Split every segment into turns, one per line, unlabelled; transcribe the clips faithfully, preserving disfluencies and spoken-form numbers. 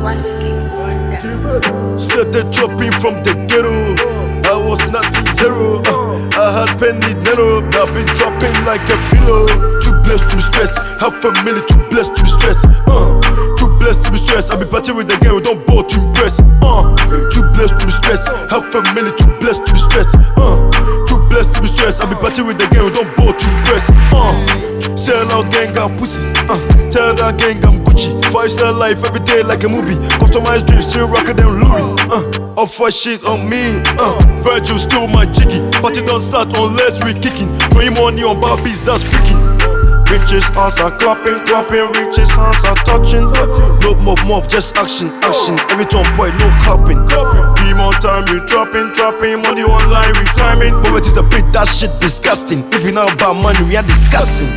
Started dropping from the ghetto. I was nothing zero. Uh, I had penny nano. I've been dropping like a pillow. Too blessed to be stressed. Half a million, too blessed to be stressed. Uh, too blessed to be stressed. I be partying with the girl who don't bore to impress. Uh, too blessed to be stressed. Half a million, too blessed to be stressed. Uh, too blessed to be stressed. I be partying with the girl who don't bore to impress. Uh, sell out gang got pussies. Uh, tell that gang I'm Gucci. Five star life every day like a movie. Customized dreams, still rockin' them Louis. Uh, offer shit on me. Uh, Virgil still my jiggy. Party don't start unless we kicking. Throwing money on Barbies, that's freaky. Riches hands are clapping, clapping. Riches hands are touching. No more, more, just action, action. Every time boy, no clapping. Beam on time, we dropping, dropping. Money online, we timing. Poverty is a bit, that shit disgusting. If we know about money, we are discussing.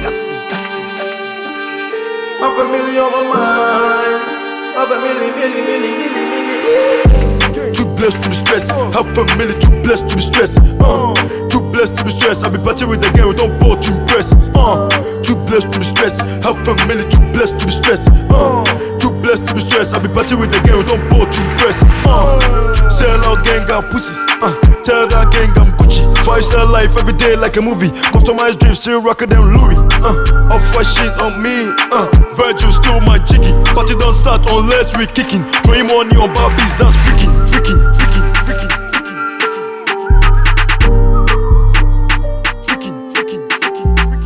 Half a million on my mind. Half a million, million, million, million, million.
Too blessed to be stressed. Half a million, too blessed to be stressed. Uh, too blessed to be stressed. I be partying with the girl who don't bore to impress. Uh, too blessed to be stressed. Half a million, too blessed to be stressed. Uh, too blessed to be stressed. I be partying with the girl who don't bore to impress. Uh, sell out gang got pussies. Uh, tell that gang I'm Gucci. Five star life every day like a movie. Customized dreams, still rockin' them Louis. Uh, offer shit on me. Uh, Virgil still my jiggy. Party don't start unless we kicking. Throwing money on Barbies, that's freaky, freaky, freaky, freaky, freaky, freaky, freaky, freaky,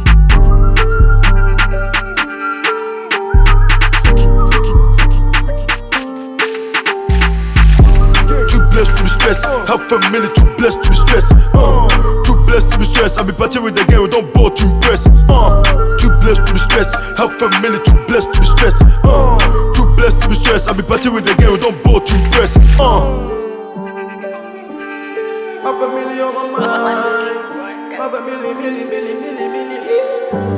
freaky. Too blessed to be stressed. Half a million, too blessed to be stressed. Uh, too blessed to be stressed. I be partying with the girl who don't bore to impress. Uh, too blessed to be stressed. Half a million, too blessed to be stressed. Uh, too blessed to be stressed. I be partying with the girl who don't bore to impress. Uh.
Half a million on my mind. Half a million, million, million, million, million.